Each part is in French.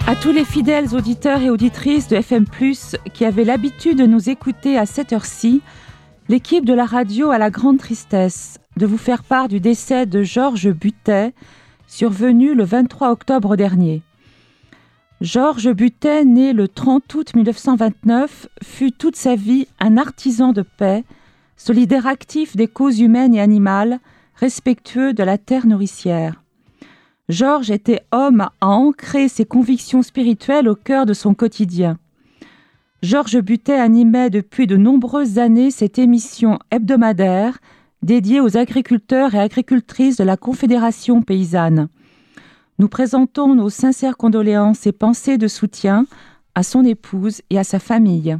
À tous les fidèles auditeurs et auditrices de FM+, qui avaient l'habitude de nous écouter à cette heure-ci, l'équipe de la radio a la grande tristesse de vous faire part du décès de Georges Butet, survenu le 23 octobre dernier. Georges Butet, né le 30 août 1929, fut toute sa vie un artisan de paix, solidaire actif des causes humaines et animales, respectueux de la terre nourricière. Georges était homme à ancrer ses convictions spirituelles au cœur de son quotidien. Georges Butet animait depuis de nombreuses années cette émission hebdomadaire dédiée aux agriculteurs et agricultrices de la Confédération paysanne. Nous présentons nos sincères condoléances et pensées de soutien à son épouse et à sa famille.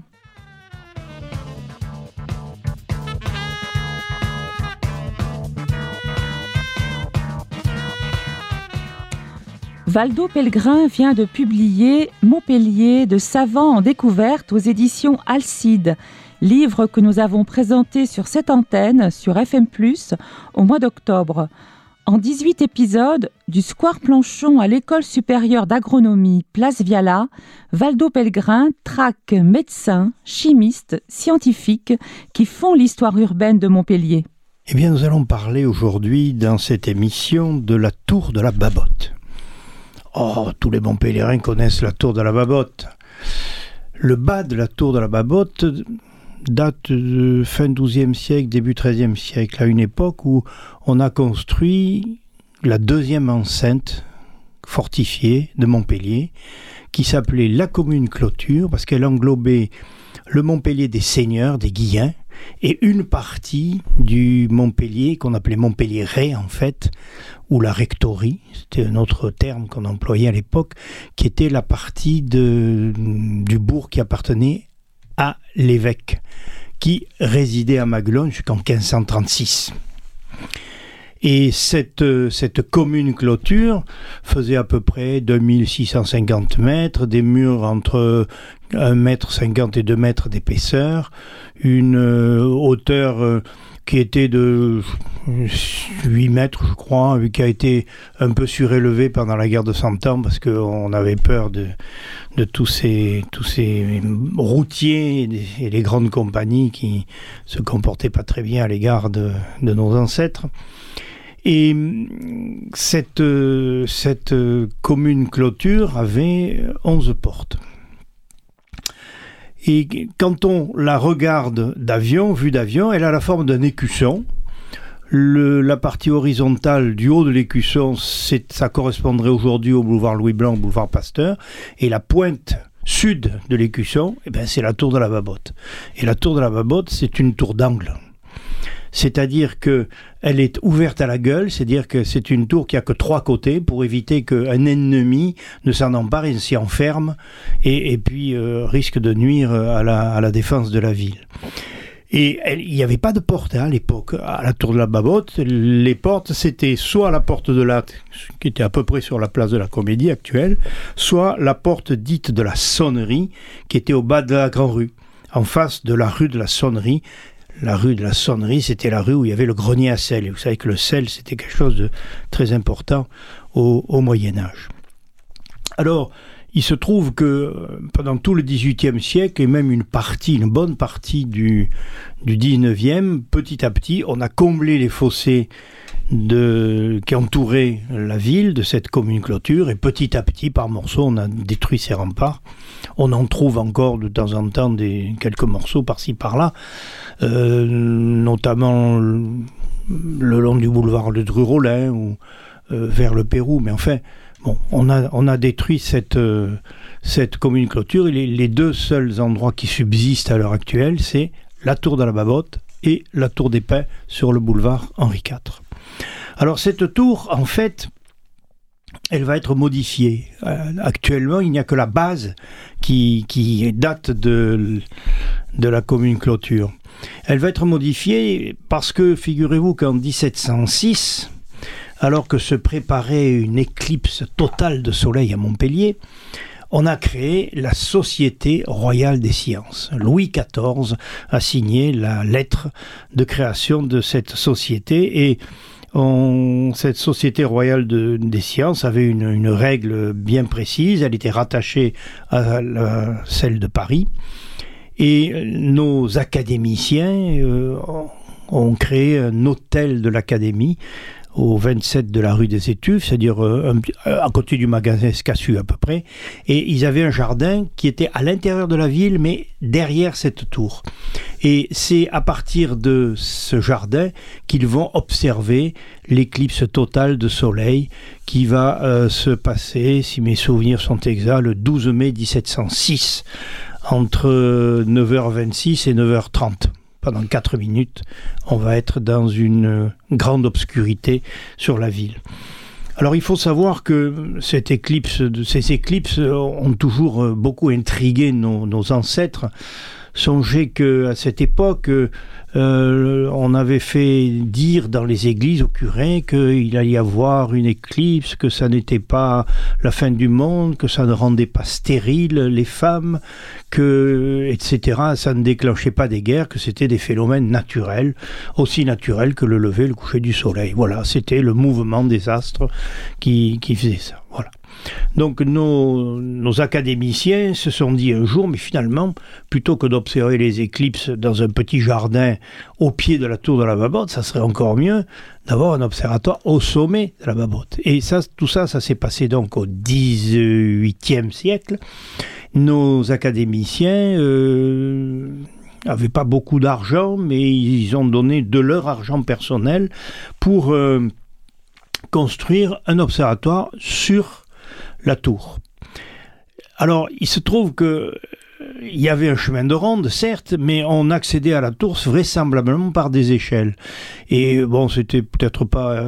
Valdo Pellegrin vient de publier Montpellier de savants en découverte aux éditions Alcide, livre que nous avons présenté sur cette antenne, sur FM+, au mois d'octobre. En 18 épisodes, du Square Planchon à l'École supérieure d'agronomie Place Viala, Valdo Pellegrin traque médecins, chimistes, scientifiques qui font l'histoire urbaine de Montpellier. Eh bien, nous allons parler aujourd'hui dans cette émission de la tour de la Babotte. Oh, tous les bons pèlerins connaissent la tour de la Babotte. Le bas de la tour de la Babotte date de fin XIIe siècle, début XIIIe siècle, à une époque où on a construit la deuxième enceinte fortifiée de Montpellier, qui s'appelait la commune clôture, parce qu'elle englobait le Montpellier des seigneurs, des Guillens, et une partie du Montpellier, qu'on appelait Montpellier-Ré en fait, ou la rectorie, c'était un autre terme qu'on employait à l'époque, qui était la partie du bourg qui appartenait à l'évêque, qui résidait à Maguelone jusqu'en 1536. Et cette commune clôture faisait à peu près 2650 mètres, des murs entre 1,50 m et 2 mètres d'épaisseur, une hauteur qui était de 8 mètres, je crois, qui a été un peu surélevée pendant la guerre de 100 ans, parce qu'on avait peur de tous ces routiers et les grandes compagnies qui se comportaient pas très bien à l'égard de nos ancêtres. Et cette commune clôture avait 11 portes. Et quand on la regarde vue d'avion, elle a la forme d'un écusson. La partie horizontale du haut de l'écusson, ça correspondrait aujourd'hui au boulevard Louis Blanc, au boulevard Pasteur. Et la pointe sud de l'écusson, c'est la tour de la Babotte. Et la tour de la Babotte, c'est une tour d'angle. C'est-à-dire qu'elle est ouverte à la gueule, c'est-à-dire que c'est une tour qui n'a que 3 côtés pour éviter qu'un ennemi ne s'en empare et s'y enferme et puis risque de nuire à la défense de la ville. Et il n'y avait pas de porte à l'époque. À la tour de la Babotte, les portes, c'était soit la porte de Latte, qui était à peu près sur la place de la Comédie actuelle, soit la porte dite de la Sonnerie, qui était au bas de la Grande Rue, en face de la rue de la Sonnerie. La rue de la Sonnerie, c'était la rue où il y avait le grenier à sel. Et vous savez que le sel, c'était quelque chose de très important au Moyen-Âge. Alors, il se trouve que pendant tout le XVIIIe siècle, et même une bonne partie du XIXe, petit à petit, on a comblé les fossés qui entouraient la ville de cette commune clôture, et petit à petit, par morceaux, on a détruit ces remparts. On en trouve encore de temps en temps quelques morceaux par-ci par-là, notamment le long du boulevard de Dru-Rollin ou vers le Pérou. Mais enfin, bon, on a détruit cette commune clôture. Et les deux seuls endroits qui subsistent à l'heure actuelle, c'est la tour de la Babotte et la tour des Pins sur le boulevard Henri IV. Alors cette tour, en fait, elle va être modifiée. Actuellement, il n'y a que la base qui date de la commune clôture. Elle va être modifiée parce que, figurez-vous qu'en 1706, alors que se préparait une éclipse totale de soleil à Montpellier, on a créé la Société royale des sciences. Louis XIV a signé la lettre de création de cette société et Cette Société royale des sciences avait une règle bien précise, elle était rattachée à celle de Paris, et nos académiciens ont créé un hôtel de l'académie au 27 de la rue des Étuves, c'est-à-dire à côté du magasin Scassu à peu près, et ils avaient un jardin qui était à l'intérieur de la ville, mais derrière cette tour. Et c'est à partir de ce jardin qu'ils vont observer l'éclipse totale de soleil qui va se passer, si mes souvenirs sont exacts, le 12 mai 1706, entre 9h26 et 9h30. Pendant 4 minutes, on va être dans une grande obscurité sur la ville. Alors il faut savoir que ces éclipses ont toujours beaucoup intrigué nos ancêtres. Songez qu'à cette époque, on avait fait dire dans les églises aux curés qu'il allait y avoir une éclipse, que ça n'était pas la fin du monde, que ça ne rendait pas stériles les femmes, etc. Ça ne déclenchait pas des guerres, que c'était des phénomènes naturels, aussi naturels que le lever et le coucher du soleil. Voilà, c'était le mouvement des astres qui faisait ça. Voilà. Donc nos académiciens se sont dit un jour, mais finalement, plutôt que d'observer les éclipses dans un petit jardin au pied de la tour de la Babotte, ça serait encore mieux d'avoir un observatoire au sommet de la Babotte. Et tout ça s'est passé donc au XVIIIe siècle. Nos académiciens n'avaient pas beaucoup d'argent, mais ils ont donné de leur argent personnel pour construire un observatoire sur la tour. Alors, il se trouve que il y avait un chemin de ronde, certes, mais on accédait à la tour vraisemblablement par des échelles. Et bon, c'était peut-être pas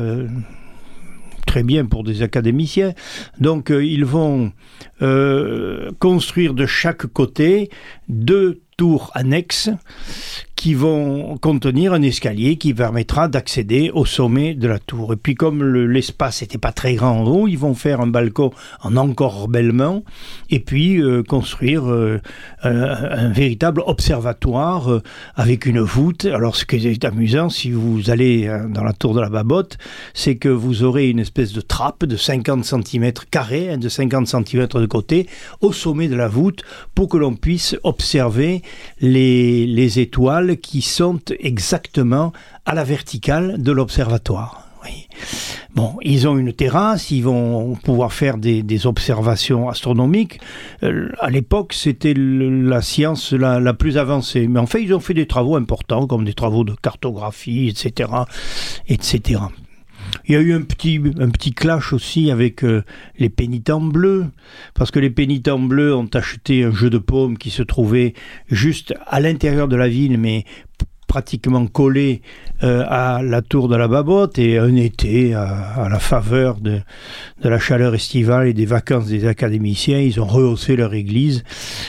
très bien pour des académiciens. Donc, ils vont construire de chaque côté 2 tours annexes qui vont contenir un escalier qui permettra d'accéder au sommet de la tour. Et puis comme l'espace n'était pas très grand en haut, ils vont faire un balcon en encorbellement et puis construire un véritable observatoire avec une voûte. Alors ce qui est amusant, si vous allez dans la tour de la Babotte, c'est que vous aurez une espèce de trappe de 50 cm carrés, de 50 cm de côté, au sommet de la voûte pour que l'on puisse observer les étoiles qui sont exactement à la verticale de l'observatoire. Oui. Bon, ils ont une terrasse, ils vont pouvoir faire des observations astronomiques. À l'époque, c'était la science la plus avancée. Mais en fait, ils ont fait des travaux importants, comme des travaux de cartographie, etc., etc. Il y a eu un petit clash aussi avec les pénitents bleus, parce que les pénitents bleus ont acheté un jeu de paume qui se trouvait juste à l'intérieur de la ville, mais pratiquement collé à la tour de la Babotte, et un été, à la faveur de la chaleur estivale et des vacances des académiciens, ils ont rehaussé leur église.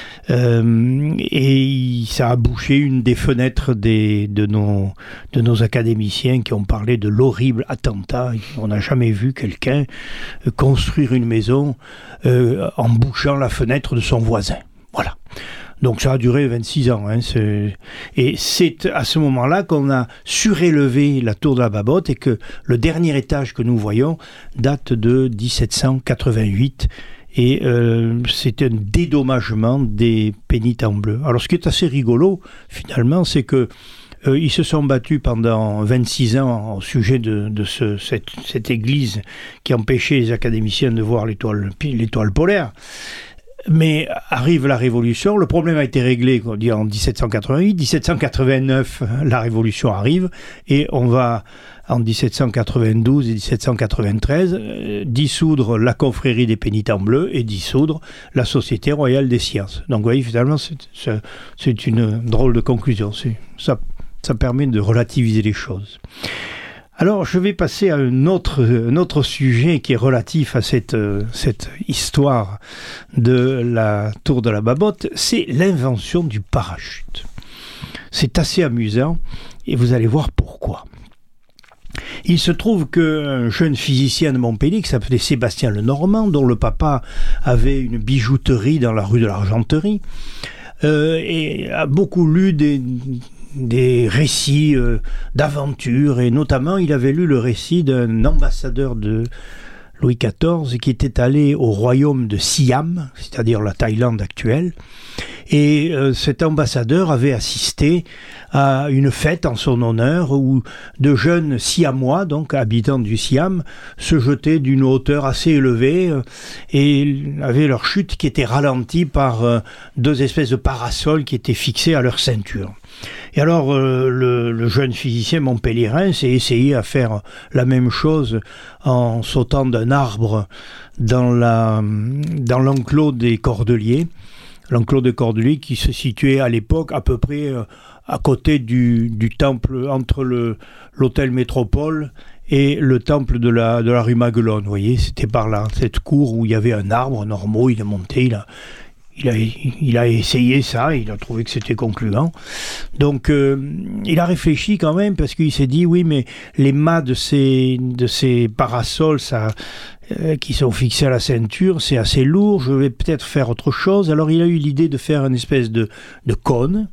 Et ça a bouché une des fenêtres de nos académiciens qui ont parlé de l'horrible attentat. On n'a jamais vu quelqu'un construire une maison en bouchant la fenêtre de son voisin. Voilà. Donc ça a duré 26 ans. Et c'est à ce moment-là qu'on a surélevé la tour de la Babotte et que le dernier étage que nous voyons date de 1788. Et c'est un dédommagement des pénitents bleus. Alors ce qui est assez rigolo, finalement, c'est que ils se sont battus pendant 26 ans au sujet de cette église qui empêchait les académiciens de voir l'étoile polaire. Mais arrive la Révolution, le problème a été réglé en 1788, 1789, la Révolution arrive, et on va en 1792 et 1793 dissoudre la confrérie des pénitents bleus et dissoudre la Société royale des sciences. Donc vous voyez, finalement, c'est une drôle de conclusion. Ça permet de relativiser les choses. Alors, je vais passer à un autre sujet qui est relatif à cette histoire de la tour de la Babotte, c'est l'invention du parachute. C'est assez amusant et vous allez voir pourquoi. Il se trouve qu'un jeune physicien de Montpellier qui s'appelait Sébastien Lenormand, dont le papa avait une bijouterie dans la rue de l'Argenterie, et a beaucoup lu des récits d'aventure, et notamment il avait lu le récit d'un ambassadeur de Louis XIV qui était allé au royaume de Siam, c'est-à-dire la Thaïlande actuelle, et cet ambassadeur avait assisté à une fête en son honneur où de jeunes Siamois, donc habitants du Siam, se jetaient d'une hauteur assez élevée et avaient leur chute qui était ralentie par deux espèces de parasols qui étaient fixés à leur ceinture. Et alors le jeune physicien montpelliérain s'est essayé à faire la même chose en sautant d'un arbre dans l'enclos des Cordeliers. L'enclos des Cordeliers qui se situait à l'époque à peu près à côté du temple, entre l'hôtel Métropole et le temple de la rue Maguelone. Vous voyez, c'était par là, cette cour où il y avait un arbre normaux, il est monté, il a essayé ça, il a trouvé que c'était concluant. Donc il a réfléchi quand même, parce qu'il s'est dit, oui, mais les mâts de ces parasols, qui sont fixés à la ceinture, c'est assez lourd, je vais peut-être faire autre chose. Alors il a eu l'idée de faire une espèce de cône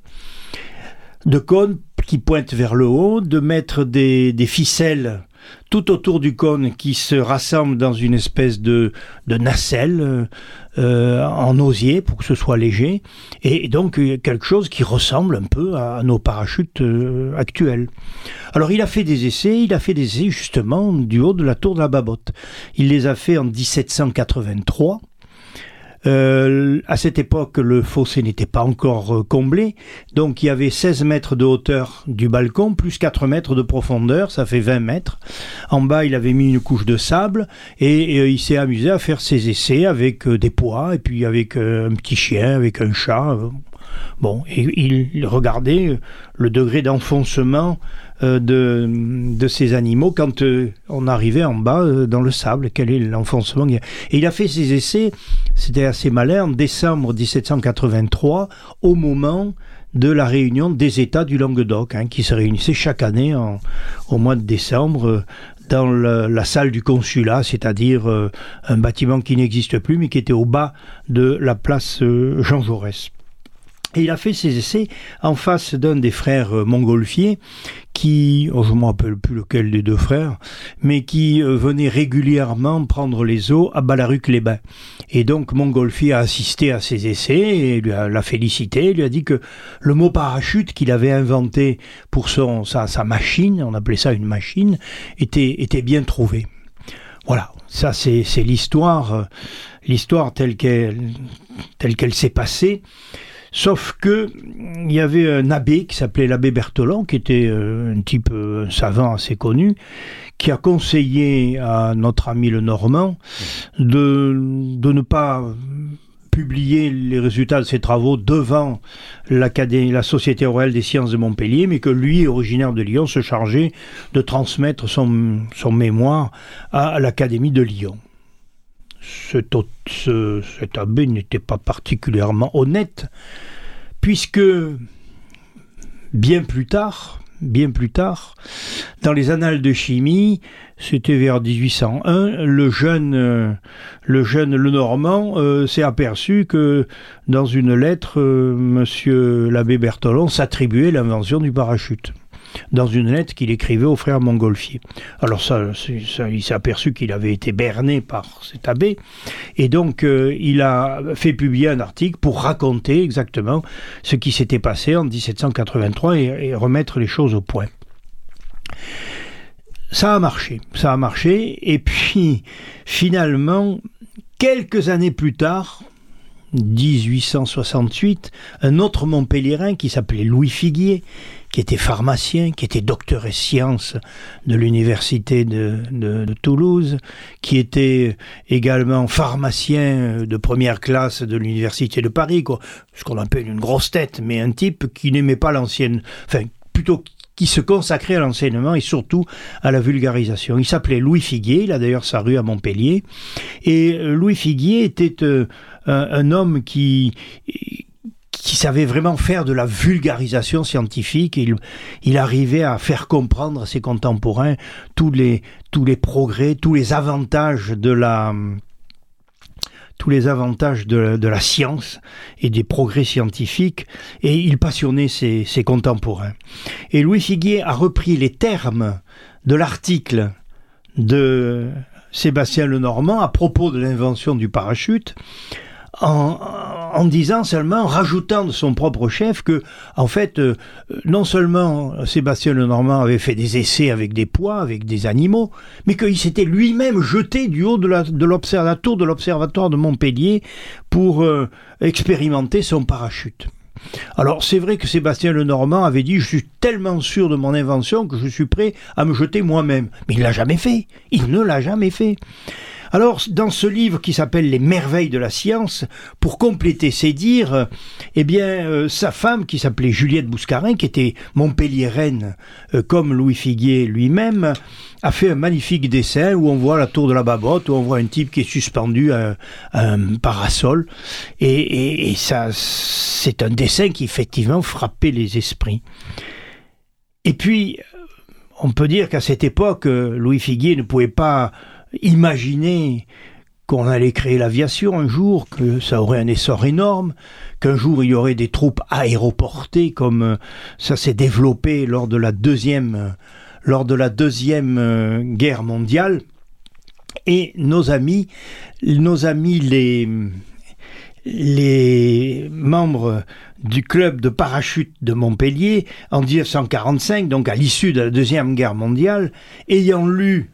qui pointe vers le haut, de mettre des ficelles tout autour du cône qui se rassemblent dans une espèce de nacelle en osier pour que ce soit léger, et donc quelque chose qui ressemble un peu à nos parachutes actuels. Alors il a fait des essais justement du haut de la tour de la Babotte. Il les a fait en 1783. À cette époque, le fossé n'était pas encore comblé, donc il y avait 16 mètres de hauteur du balcon, plus 4 mètres de profondeur, ça fait 20 mètres. En bas, il avait mis une couche de sable, et il s'est amusé à faire ses essais avec des pois, et puis avec un petit chien, avec un chat. Bon, et il regardait le degré d'enfoncement de ces animaux quand on arrivait en bas dans le sable, quel est l'enfoncement. Et il a fait ses essais, c'était assez malin, en décembre 1783, au moment de la réunion des États du Languedoc, qui se réunissaient chaque année au mois de décembre dans la salle du consulat, c'est-à-dire un bâtiment qui n'existe plus mais qui était au bas de la place Jean Jaurès. Et il a fait ses essais en face d'un des frères Montgolfier qui, je ne me rappelle plus lequel des deux frères, mais qui venait régulièrement prendre les eaux à Ballaruc-les-Bains. Et donc Montgolfier a assisté à ses essais et l'a félicité, lui a dit que le mot parachute qu'il avait inventé pour sa machine, on appelait ça une machine, était bien trouvé. Voilà, ça c'est l'histoire telle qu'elle s'est passée. Sauf que il y avait un abbé qui s'appelait l'abbé Berthelon, qui était un savant assez connu, qui a conseillé à notre ami le Normand de ne pas publier les résultats de ses travaux devant la Société royale des sciences de Montpellier, mais que lui, originaire de Lyon, se chargeait de transmettre son mémoire à l'Académie de Lyon. Cet abbé n'était pas particulièrement honnête, puisque bien plus tard, dans les annales de chimie, c'était vers 1801, le jeune Lenormand s'est aperçu que dans une lettre, monsieur l'abbé Berthelon s'attribuait l'invention du parachute, dans une lettre qu'il écrivait au frère Montgolfier. Alors ça, il s'est aperçu qu'il avait été berné par cet abbé, et donc il a fait publier un article pour raconter exactement ce qui s'était passé en 1783 et remettre les choses au point. Ça a marché, et puis finalement, quelques années plus tard, 1868, un autre Montpelliérain qui s'appelait Louis Figuier, qui était pharmacien, qui était docteur en sciences de l'université de Toulouse, qui était également pharmacien de première classe de l'université de Paris, ce qu'on appelle une grosse tête, mais un type qui n'aimait pas plutôt qui se consacrait à l'enseignement et surtout à la vulgarisation. Il s'appelait Louis Figuier, il a d'ailleurs sa rue à Montpellier, et Louis Figuier était un homme qui savait vraiment faire de la vulgarisation scientifique. Il arrivait à faire comprendre à ses contemporains tous les progrès, tous les avantages de tous les avantages de la science et des progrès scientifiques, et il passionnait ses contemporains. Et Louis Figuier a repris les termes de l'article de Sébastien Lenormand à propos de l'invention du parachute, en disant seulement, en rajoutant de son propre chef que, en fait, non seulement Sébastien Lenormand avait fait des essais avec des poids, avec des animaux, mais qu'il s'était lui-même jeté du haut de la tour de l'observatoire de Montpellier pour expérimenter son parachute. Alors c'est vrai que Sébastien Lenormand avait dit « Je suis tellement sûr de mon invention que je suis prêt à me jeter moi-même ». Mais il ne l'a jamais fait. Il ne l'a jamais fait. Alors, dans ce livre qui s'appelle « Les merveilles de la science », pour compléter ses dires, sa femme, qui s'appelait Juliette Bouscarin, qui était montpelliéraine comme Louis Figuier lui-même, a fait un magnifique dessin où on voit la tour de la Babotte, où on voit un type qui est suspendu à un parasol. Et ça, c'est un dessin qui, effectivement, frappait les esprits. Et puis, on peut dire qu'à cette époque, Louis Figuier ne pouvait pas imaginer qu'on allait créer l'aviation un jour, que ça aurait un essor énorme, qu'un jour il y aurait des troupes aéroportées comme ça s'est développé lors de la deuxième guerre mondiale. Et nos amis les membres du club de parachute de Montpellier en 1945, donc à l'issue de la deuxième guerre mondiale, ayant lu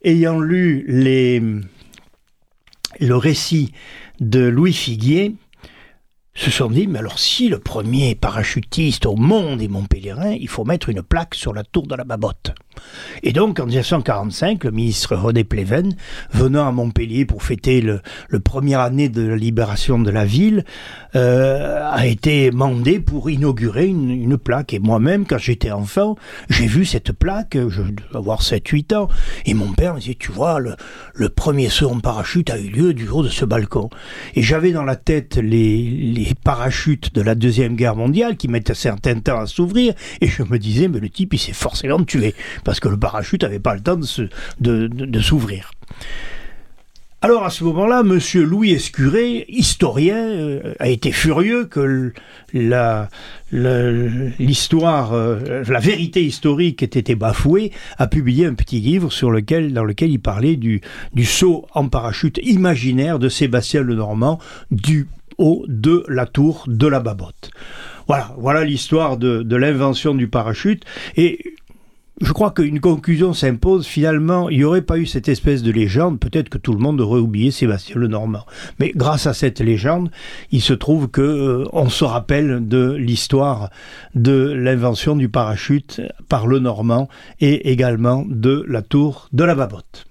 le récit de Louis Figuier, se sont dit, mais alors si le premier parachutiste au monde est montpelliérain, il faut mettre une plaque sur la tour de la Babotte. Et donc en 1945, le ministre René Pleven, venant à Montpellier pour fêter le première année de la libération de la ville, a été mandé pour inaugurer une plaque. Et moi-même, quand j'étais enfant, j'ai vu cette plaque, je devais avoir 7-8 ans, et mon père me disait, tu vois, le premier saut en parachute a eu lieu du haut de ce balcon. Et j'avais dans la tête les parachutes de la Deuxième Guerre mondiale qui mettent un certain temps à s'ouvrir, et je me disais, mais le type, il s'est forcément tué, parce que le parachute n'avait pas le temps de s'ouvrir. Alors à ce moment-là, monsieur Louis Escuré, historien, a été furieux que la vérité historique ait été bafouée, a publié un petit livre dans lequel il parlait du saut en parachute imaginaire de Sébastien Lenormand du haut de la tour de la Babotte. Voilà l'histoire de l'invention du parachute. Et je crois qu'une conclusion s'impose. Finalement, il n'y aurait pas eu cette espèce de légende, peut-être que tout le monde aurait oublié Sébastien Lenormand. Mais grâce à cette légende, il se trouve qu'on se rappelle de l'histoire de l'invention du parachute par Lenormand et également de la tour de la Babotte.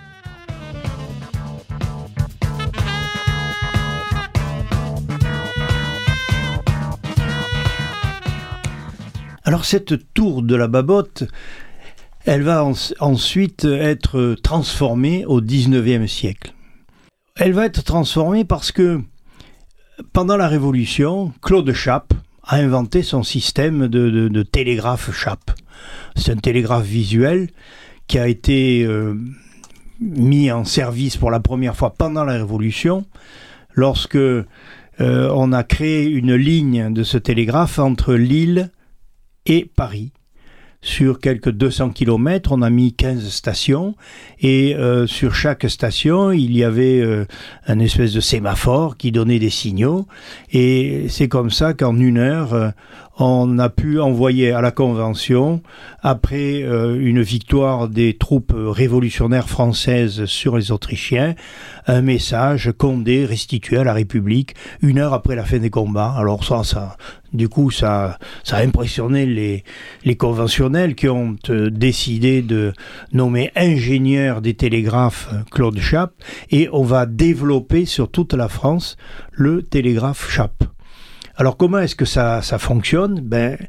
Alors cette tour de la Babotte, elle va ensuite être transformée au XIXe siècle. Elle va être transformée parce que pendant la Révolution, Claude Chappe a inventé son système de télégraphe Chappe. C'est un télégraphe visuel qui a été mis en service pour la première fois pendant la Révolution, lorsque on a créé une ligne de ce télégraphe entre Lille et Paris. Sur quelques 200 km, on a mis 15 stations et sur chaque station, il y avait un espèce de sémaphore qui donnait des signaux et c'est comme ça qu'en 1 heure, on a pu envoyer à la Convention, après une victoire des troupes révolutionnaires françaises sur les Autrichiens, un message: Condé restitué à la République 1 heure après la fin des combats. Alors ça a impressionné les conventionnels qui ont décidé de nommer ingénieur des télégraphes Claude Chappe, et on va développer sur toute la France le télégraphe Chappe. Alors comment est-ce que ça fonctionne ?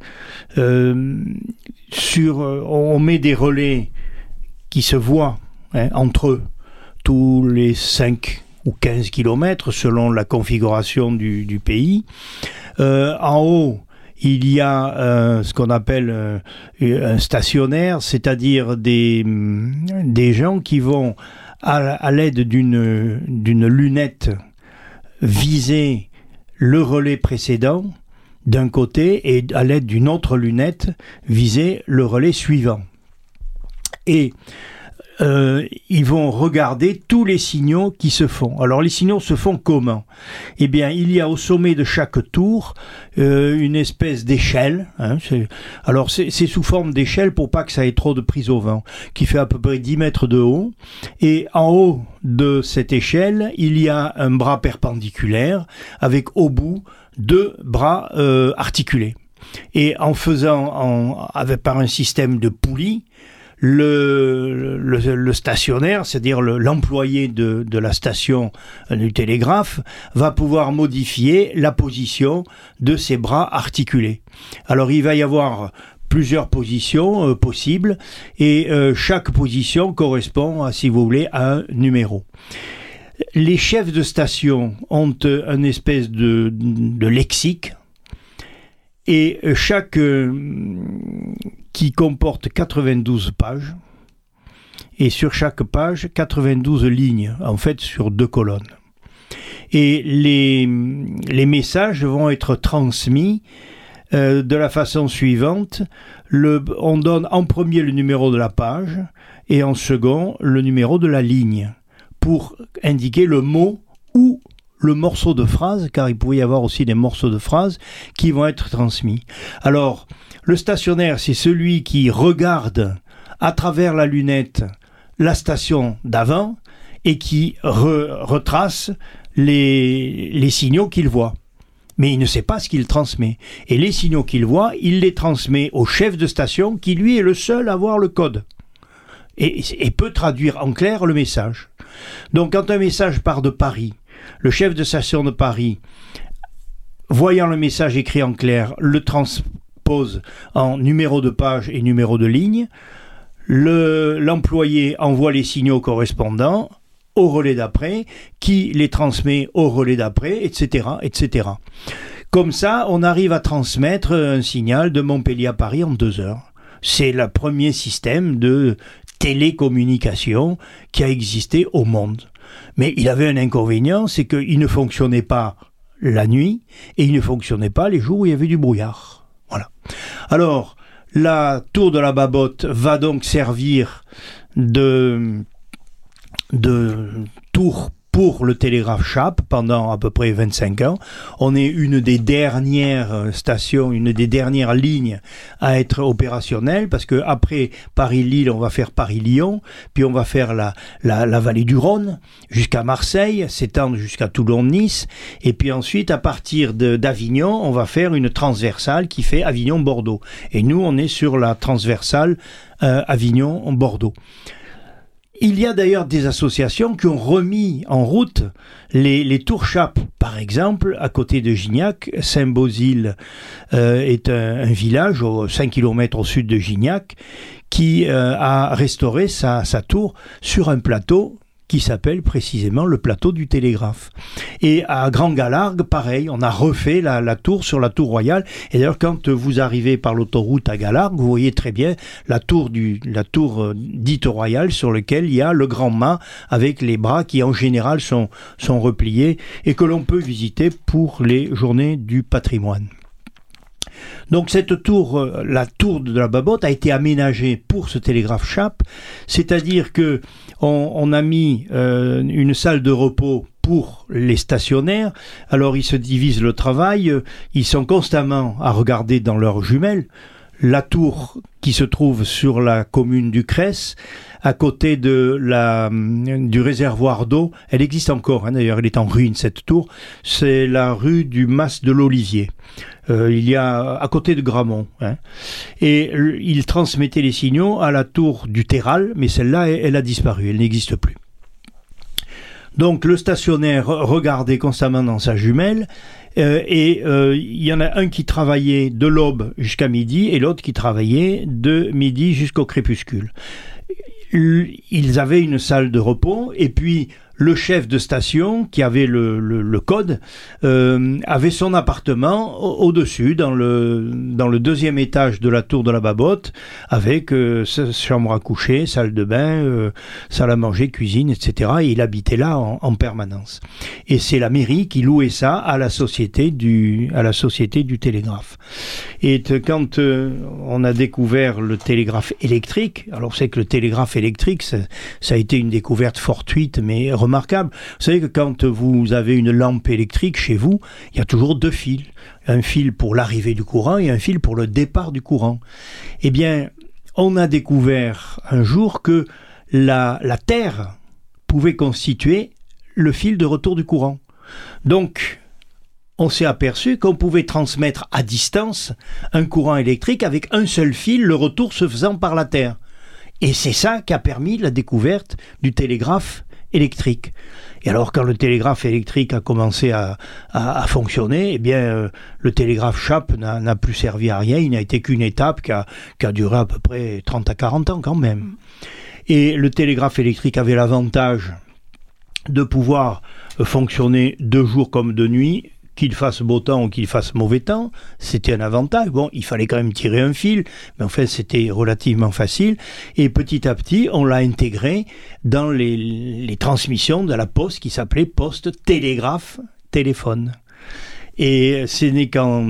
On met des relais qui se voient entre eux tous les 5 ou 15 km selon la configuration du pays. En haut, il y a ce qu'on appelle un stationnaire, c'est-à-dire des gens qui vont à l'aide d'une lunette viser le relais précédent d'un côté et à l'aide d'une autre lunette, viser le relais suivant. Et ils vont regarder tous les signaux qui se font. Alors les signaux se font comment ? Eh bien, il y a au sommet de chaque tour une espèce d'échelle. C'est sous forme d'échelle pour pas que ça ait trop de prise au vent, qui fait à peu près 10 mètres de haut. Et en haut de cette échelle, il y a un bras perpendiculaire avec au bout 2 bras articulés. Et en faisant par un système de poulies, le stationnaire, c'est-à-dire l'employé de la station du télégraphe, va pouvoir modifier la position de ses bras articulés. Alors il va y avoir plusieurs positions possibles et chaque position correspond, si vous voulez, à un numéro. Les chefs de station ont une espèce de lexique et chaque qui comporte 92 pages et sur chaque page 92 lignes, en fait sur 2 colonnes. Et les messages vont être transmis de la façon suivante. On donne en premier le numéro de la page et en second le numéro de la ligne pour indiquer le mot ou le morceau de phrase, car il pouvait y avoir aussi des morceaux de phrases qui vont être transmis. Alors, le stationnaire, c'est celui qui regarde à travers la lunette la station d'avant et qui retrace les signaux qu'il voit. Mais il ne sait pas ce qu'il transmet. Et les signaux qu'il voit, il les transmet au chef de station qui, lui, est le seul à voir le code. Et peut traduire en clair le message. Donc, quand un message part de Paris, le chef de station de Paris, voyant le message écrit en clair, le transpose en numéro de page et numéro de ligne. L'employé envoie les signaux correspondants au relais d'après, qui les transmet au relais d'après, etc., etc. Comme ça, on arrive à transmettre un signal de Montpellier à Paris en 2 heures. C'est le premier système de télécommunication qui a existé au monde. Mais il avait un inconvénient, c'est qu'il ne fonctionnait pas la nuit et il ne fonctionnait pas les jours où il y avait du brouillard. Voilà. Alors, la tour de la Babotte va donc servir de tour pour le télégraphe Chappe pendant à peu près 25 ans. On est une des dernières stations, une des dernières lignes à être opérationnelle, parce que après Paris-Lille, on va faire Paris-Lyon, puis on va faire la vallée du Rhône jusqu'à Marseille, s'étendre jusqu'à Toulon-Nice, et puis ensuite à partir d'Avignon, on va faire une transversale qui fait Avignon-Bordeaux. Et nous, on est sur la transversale Avignon-Bordeaux. Il y a d'ailleurs des associations qui ont remis en route les tours Chappe. Par exemple, à côté de Gignac, Saint-Bauzile est un village 5 km au sud de Gignac qui a restauré sa tour sur un plateau qui s'appelle précisément le plateau du télégraphe. Et à Grand Galargue, pareil, on a refait la tour sur la tour royale. Et d'ailleurs, quand vous arrivez par l'autoroute à Galargue, vous voyez très bien la tour dite royale sur laquelle il y a le grand mât avec les bras qui en général sont repliés et que l'on peut visiter pour les journées du patrimoine. Donc cette tour, la tour de la Babotte, a été aménagée pour ce télégraphe Chappe, c'est-à-dire que on a mis une salle de repos pour les stationnaires. Alors ils se divisent le travail, ils sont constamment à regarder dans leurs jumelles. La tour qui se trouve sur la commune du Crès, à côté du réservoir d'eau, elle existe encore, d'ailleurs elle est en ruine cette tour, c'est la rue du Mas de l'Olivier. Il y a à côté de Gramont. Et il transmettait les signaux à la tour du Terral, mais celle-là, elle a disparu, elle n'existe plus. Donc le stationnaire regardait constamment dans sa jumelle, et il y en a un qui travaillait de l'aube jusqu'à midi et l'autre qui travaillait de midi jusqu'au crépuscule. Ils avaient une salle de repos et puis le chef de station, qui avait le code, avait son appartement au-dessus, dans le deuxième étage de la tour de la Babotte, avec chambre à coucher, salle de bain, salle à manger, cuisine, etc. Et il habitait là en permanence. Et c'est la mairie qui louait ça à la société du télégraphe. Et quand on a découvert le télégraphe électrique, alors c'est que le télégraphe électrique, ça a été une découverte fortuite, mais remarquable. Vous savez que quand vous avez une lampe électrique chez vous, il y a toujours 2 fils. Un fil pour l'arrivée du courant et un fil pour le départ du courant. Eh bien, on a découvert un jour que la Terre pouvait constituer le fil de retour du courant. Donc, on s'est aperçu qu'on pouvait transmettre à distance un courant électrique avec un seul fil, le retour se faisant par la Terre. Et c'est ça qui a permis la découverte du télégraphe électrique. Et alors, quand le télégraphe électrique a commencé à fonctionner, eh bien, le télégraphe Chappe n'a plus servi à rien. Il n'a été qu'une étape qui a duré à peu près 30 à 40 ans quand même. Et le télégraphe électrique avait l'avantage de pouvoir fonctionner de jour comme de nuit, qu'il fasse beau temps ou qu'il fasse mauvais temps. C'était un avantage. Bon, il fallait quand même tirer un fil, mais en fait, c'était relativement facile. Et petit à petit, on l'a intégré dans les transmissions de la poste qui s'appelait poste, télégraphe, téléphone. Et ce n'est qu'en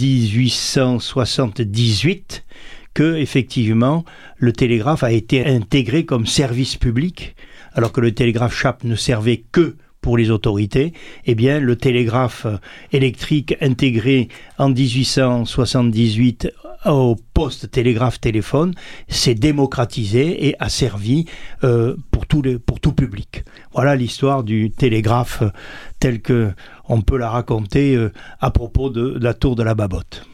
1878 que, effectivement, le télégraphe a été intégré comme service public, alors que le télégraphe Chappe ne servait que pour les autorités. Eh bien, le télégraphe électrique intégré en 1878 au poste télégraphe-téléphone s'est démocratisé et a servi pour tout public. Voilà l'histoire du télégraphe telle que on peut la raconter à propos de la tour de la Babotte.